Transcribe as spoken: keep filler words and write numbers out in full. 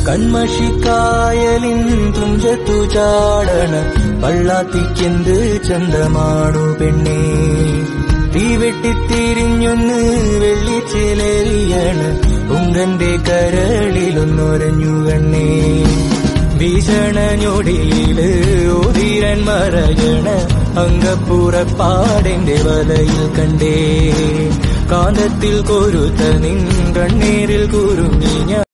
കൺമഷിക്കായലിൻ തുഞ്ചത്തു ചാടണ പള്ളാത്തിക്കെന്ത് ചന്തമാണു പെണ്ണേ. തീവെട്ടിത്തിരിഞ്ഞൊന്ന് വെള്ളിച്ചിലെറിയണ ഉങ്കന്റെ കരളിലൊന്നൊരഞ്ഞു കണ്ണേ. ഭീഷണ ഞൊടിയില് ഓതിരൻ മറയണ അങ്കപ്പുറപ്പാടിന്റെ വലയിൽ കണ്ടേ. കാന്തത്തിൽ കൊരുത്ത നിൻ കണ്ണീരിൽ കുരുങ്ങി